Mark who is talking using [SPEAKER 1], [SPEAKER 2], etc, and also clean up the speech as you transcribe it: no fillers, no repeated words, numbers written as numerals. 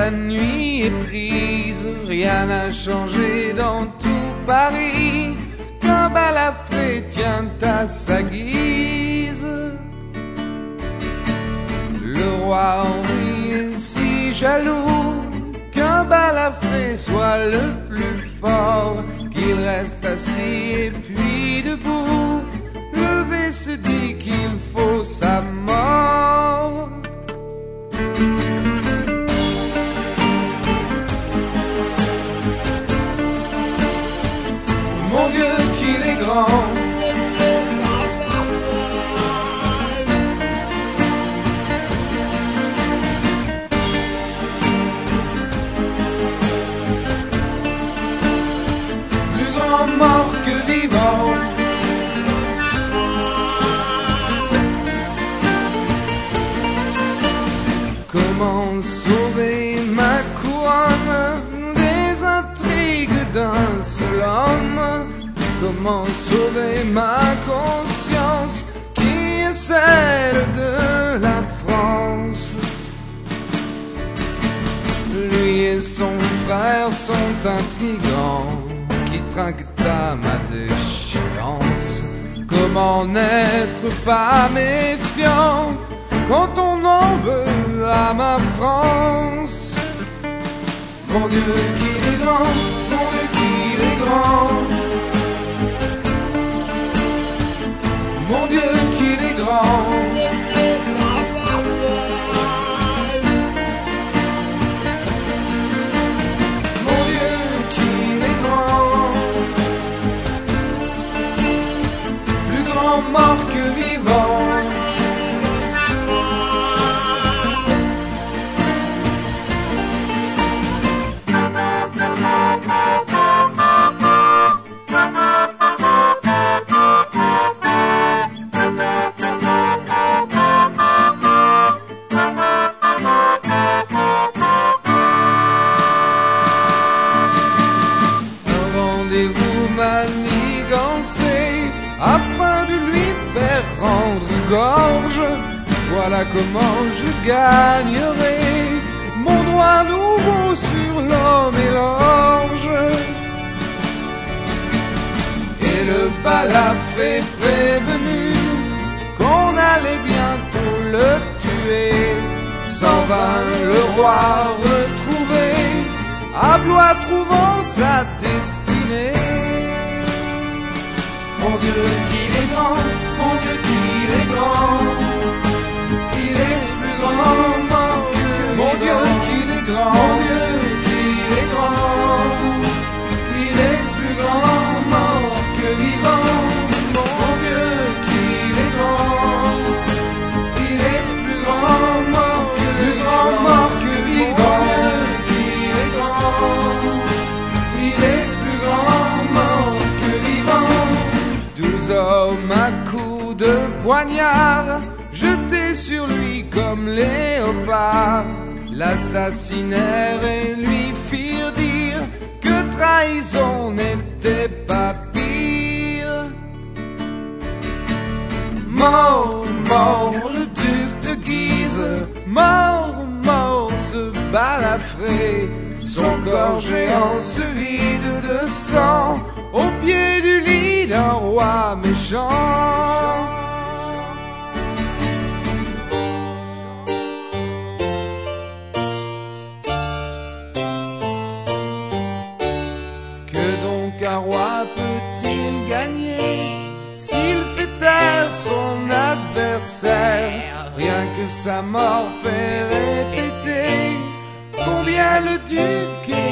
[SPEAKER 1] la nuit est prise, rien n'a changé dans tout Paris, qu'un balafré tient à sa guise. Le roi Henri est si jaloux qu'un balafré soit le plus fort, qu'il reste assis et puis debout, levé se dit qu'il faut sa mort. Mon Dieu qu'il est grand, plus grand mort que vivant. Comment sauver ma couronne des intrigues d'un seul homme? Comment sauver ma conscience qui est celle de la France? Lui et son frère sont intrigants qui trinquent à ma déchéance. Comment n'être pas méfiant quand on en veut à ma France? Mon Dieu qu'il est grand, mon Dieu qu'il est grand, mon Dieu qu'il est grand. Mon Dieu qu'il est grand, plus grand mort que vivant. Afin de lui faire rendre gorge, voilà comment je gagnerai mon droit nouveau sur l'homme et l'orge. Et le balafré prévenu qu'on allait bientôt le tuer, s'en vint le roi retrouvé, à Blois trouvant sa destinée. Mon Dieu qu'il est grand, mon Dieu qu'il est grand, il est plus grand mort que mon Dieu qu'il est grand, mon Dieu qu'il est grand, il est plus grand mort que vivant. Mon Dieu qu'il est grand, il est plus grand mort que vivant. Mon Dieu qu'il est grand, il est plus grand mort que vivant. 12 hommes à coups de poignard jetés sur lui comme léopard l'assassinèrent et lui firent dire que trahison n'était pas pire. Mort, mort le duc de Guise, mort, mort ce balafré, son corps géant se vide de sang au pied du lit d'un roi méchant. Que donc un roi peut-il gagner s'il fait taire son adversaire? Rien que sa mort fait répéter combien le duc est